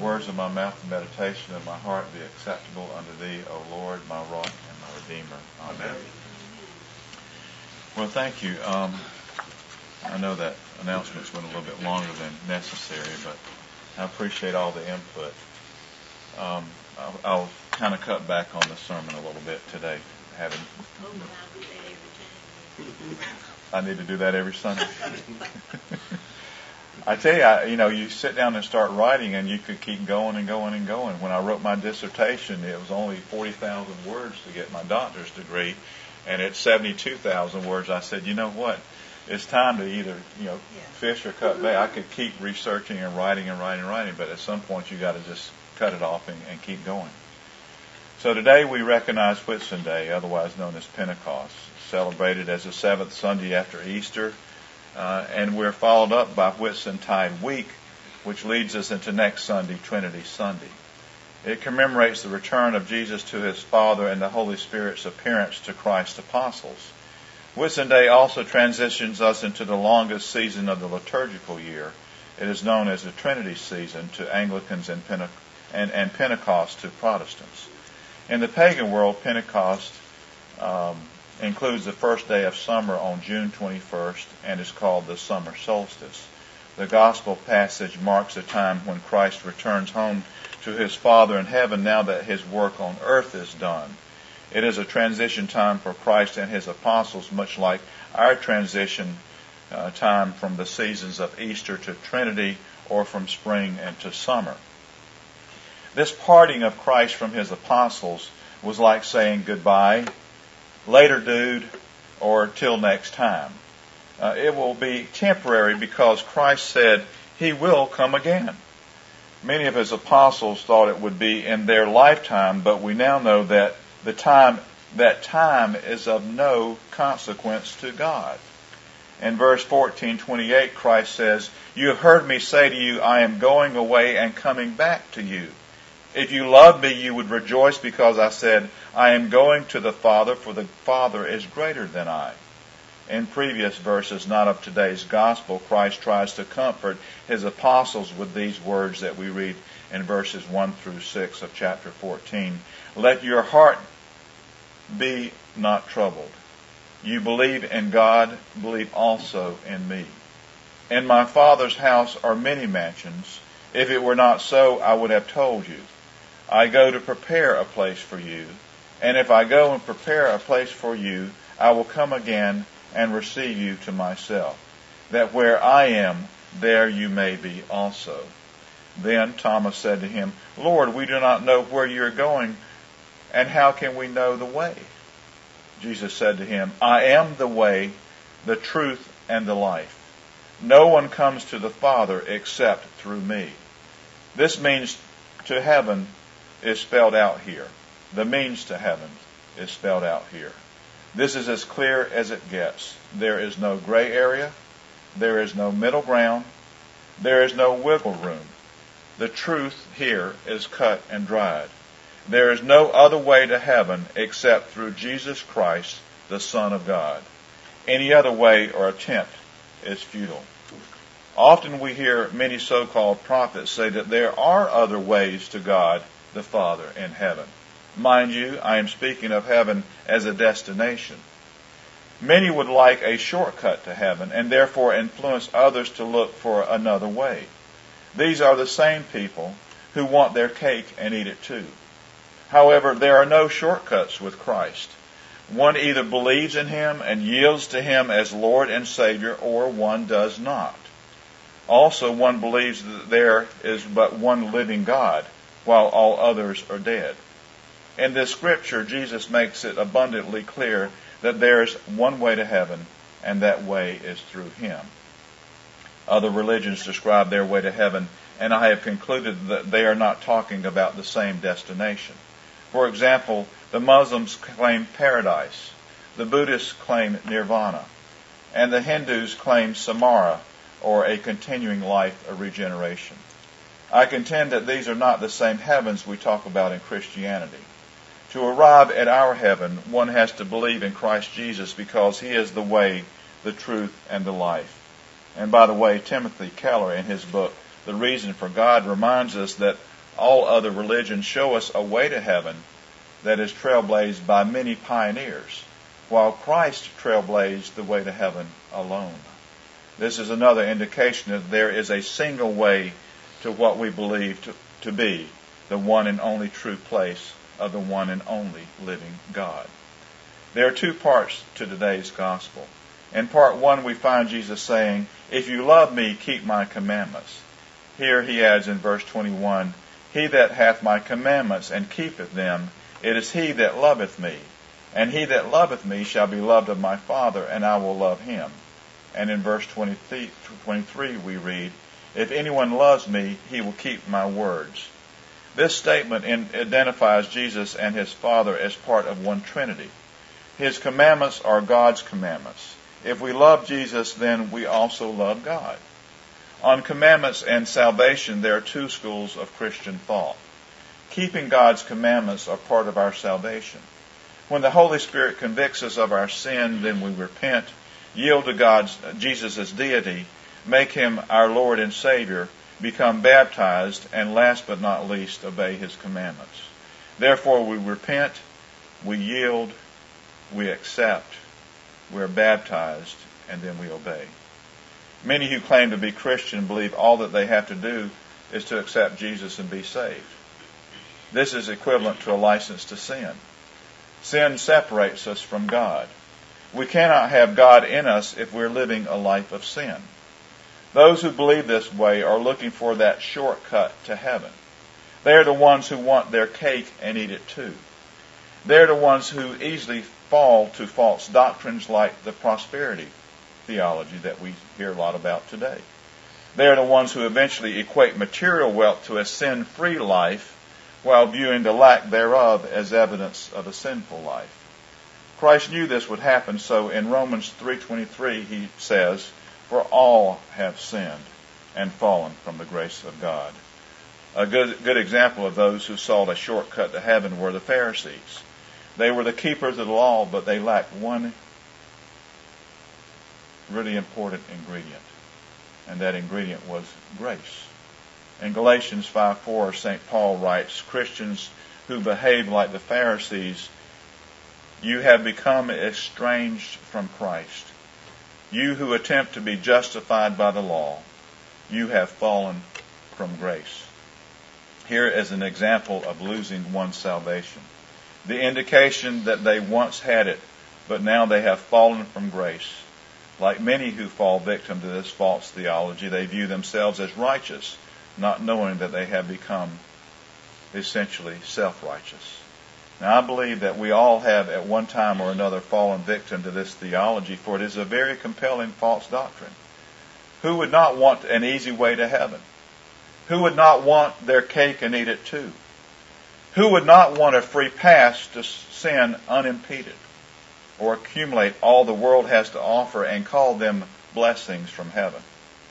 words of my mouth and meditation of my heart be acceptable unto Thee, O Lord, my rock and my redeemer. Amen. Well, thank you. I know that announcements went a little bit longer than necessary, but I appreciate all the input. I'll kind of cut back on the sermon a little bit today. I need to do that every Sunday. I tell you, you sit down and start writing, and you could keep going and going and going. When I wrote my dissertation, it was only 40,000 words to get my doctor's degree, and at 72,000 words, I said, you know what? It's time to either, fish or cut bait. I could keep researching and writing, but at some point you got to just cut it off and keep going. So today we recognize Whitsunday, otherwise known as Pentecost, celebrated as the seventh Sunday after Easter, and we're followed up by Whitsuntide Week, which leads us into next Sunday, Trinity Sunday. It commemorates the return of Jesus to His Father and the Holy Spirit's appearance to Christ's apostles. Whitsunday also transitions us into the longest season of the liturgical year. It is known as the Trinity season to Anglicans and Pentecost to Protestants. In the pagan world, Pentecost includes the first day of summer on June 21st and is called the summer solstice. The gospel passage marks a time when Christ returns home to His Father in heaven now that His work on earth is done. It is a transition time for Christ and His apostles, much like our transition time from the seasons of Easter to Trinity or from spring into summer. This parting of Christ from His apostles was like saying goodbye, later dude, or till next time. It will be temporary because Christ said He will come again. Many of His apostles thought it would be in their lifetime, but we now know that that time is of no consequence to God. In verse 14:28, Christ says, "You have heard me say to you, I am going away and coming back to you. If you loved me, you would rejoice because I said, I am going to the Father, for the Father is greater than I." In previous verses, not of today's gospel, Christ tries to comfort His apostles with these words that we read in verses 1 through 6 of chapter 14. "Let your heart be not troubled. You believe in God, believe also in me. In my Father's house are many mansions. If it were not so, I would have told you. I go to prepare a place for you. And if I go and prepare a place for you, I will come again and receive you to myself, that where I am, there you may be also." Then Thomas said to Him, "Lord, we do not know where you are going, and how can we know the way?" Jesus said to him, "I am the way, the truth, and the life. No one comes to the Father except through me." This means to heaven is spelled out here. The means to heaven is spelled out here. This is as clear as it gets. There is no gray area. There is no middle ground. There is no wiggle room. The truth here is cut and dried. There is no other way to heaven except through Jesus Christ, the Son of God. Any other way or attempt is futile. Often we hear many so-called prophets say that there are other ways to God the Father in heaven. Mind you, I am speaking of heaven as a destination. Many would like a shortcut to heaven and therefore influence others to look for another way. These are the same people who want their cake and eat it too. However, there are no shortcuts with Christ. One either believes in Him and yields to Him as Lord and Savior, or one does not. Also, one believes that there is but one living God, while all others are dead. In this scripture, Jesus makes it abundantly clear that there is one way to heaven, and that way is through Him. Other religions describe their way to heaven, and I have concluded that they are not talking about the same destination. For example, the Muslims claim paradise, the Buddhists claim nirvana, and the Hindus claim samara, or a continuing life of regeneration. I contend that these are not the same heavens we talk about in Christianity. To arrive at our heaven, one has to believe in Christ Jesus because He is the way, the truth, and the life. And by the way, Timothy Keller, in his book, The Reason for God, reminds us that All other religions show us a way to heaven that is trailblazed by many pioneers, while Christ trailblazed the way to heaven alone. This is another indication that there is a single way to what we believe to be the one and only true place of the one and only living God. There are two parts to today's gospel. In part one, we find Jesus saying, "If you love me, keep my commandments." Here he adds in verse 21, "He that hath my commandments and keepeth them, it is he that loveth me. And he that loveth me shall be loved of my Father, and I will love him." And in verse 23 we read, "If anyone loves me, he will keep my words." This statement identifies Jesus and his Father as part of one Trinity. His commandments are God's commandments. If we love Jesus, then we also love God. On commandments and salvation, there are two schools of Christian thought. Keeping God's commandments are part of our salvation. When the Holy Spirit convicts us of our sin, then we repent, yield to Jesus' deity, make him our Lord and Savior, become baptized, and last but not least, obey his commandments. Therefore, we repent, we yield, we accept, we are baptized, and then we obey. Many who claim to be Christian believe all that they have to do is to accept Jesus and be saved. This is equivalent to a license to sin. Sin separates us from God. We cannot have God in us if we're living a life of sin. Those who believe this way are looking for that shortcut to heaven. They are the ones who want their cake and eat it too. They're the ones who easily fall to false doctrines like the prosperity theology that we hear a lot about today. They are the ones who eventually equate material wealth to a sin-free life while viewing the lack thereof as evidence of a sinful life. Christ knew this would happen, so in Romans 3:23 he says, "For all have sinned and fallen from the grace of God." A good example of those who sought a shortcut to heaven were the Pharisees. They were the keepers of the law, but they lacked one really important ingredient, and that ingredient was grace. In Galatians 5:4, St. Paul writes, "Christians who behave like the Pharisees, you have become estranged from Christ. You who attempt to be justified by the law, you have fallen from grace." Here is an example of losing one's salvation. The indication that they once had it, but now they have fallen from grace. Like many who fall victim to this false theology, they view themselves as righteous, not knowing that they have become essentially self-righteous. Now, I believe that we all have at one time or another fallen victim to this theology, for it is a very compelling false doctrine. Who would not want an easy way to heaven? Who would not want their cake and eat it too? Who would not want a free pass to sin unimpeded, or accumulate all the world has to offer and call them blessings from heaven?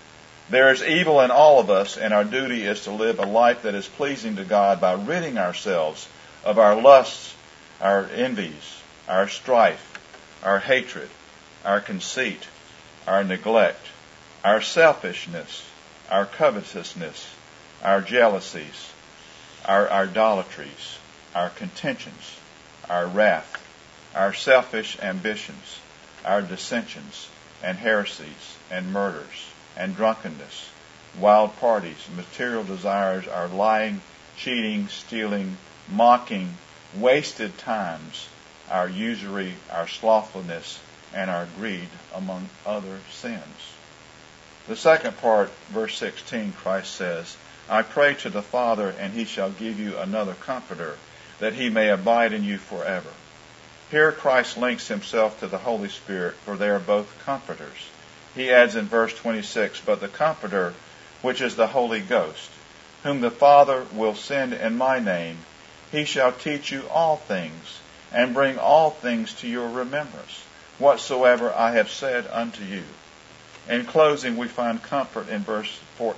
There is evil in all of us, and our duty is to live a life that is pleasing to God by ridding ourselves of our lusts, our envies, our strife, our hatred, our conceit, our neglect, our selfishness, our covetousness, our jealousies, our idolatries, our contentions, our wrath, our selfish ambitions, our dissensions and heresies and murders and drunkenness, wild parties, material desires, our lying, cheating, stealing, mocking, wasted times, our usury, our slothfulness, and our greed, among other sins. The second part, verse 16, Christ says, "I pray to the Father, and he shall give you another comforter, that he may abide in you forever." Here Christ links himself to the Holy Spirit, for they are both comforters. He adds in verse 26, "But the Comforter, which is the Holy Ghost, whom the Father will send in my name, he shall teach you all things, and bring all things to your remembrance, whatsoever I have said unto you." In closing, we find comfort in verse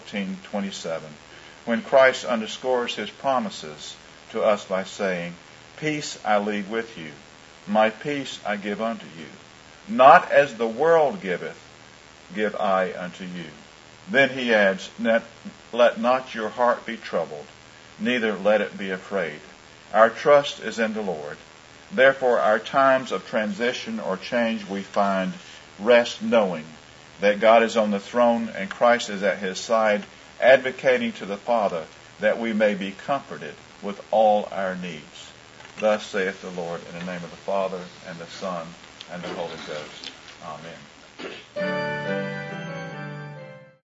14:27, when Christ underscores his promises to us by saying, "Peace I leave with you, my peace I give unto you. Not as the world giveth, give I unto you." Then he adds, "Let not your heart be troubled, neither let it be afraid. Our trust is in the Lord. Therefore, our times of transition or change we find rest knowing that God is on the throne and Christ is at his side, advocating to the Father that we may be comforted with all our needs. Thus saith the Lord, in the name of the Father, and the Son, and the Holy Ghost. Amen.